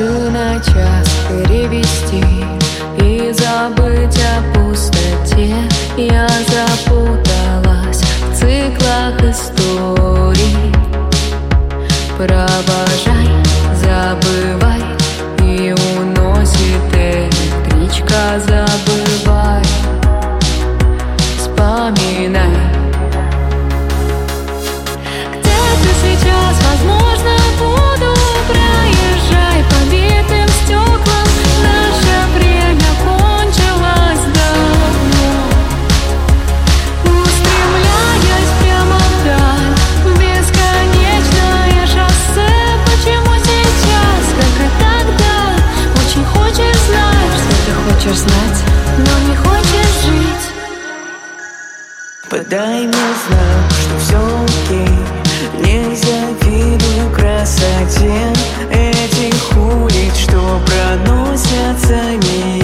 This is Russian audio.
Паузу на час перевести и забыть о пустоте. Я запуталась в циклах историй. Провожай, забывай, и уносит электричка. Забывай, вспоминай. Где-то сейчас, возможно, буду. Проезжай по битым стеклам. Наше время кончилось давно. Устремляясь прямо вдаль, бесконечное шоссе. Почему сейчас, как и тогда, очень хочешь знать, что ты хочешь знать, но не хочешь жить? Подай мне знак, что все окей. Не завидую красоте этих улиц, что проносятся мимо.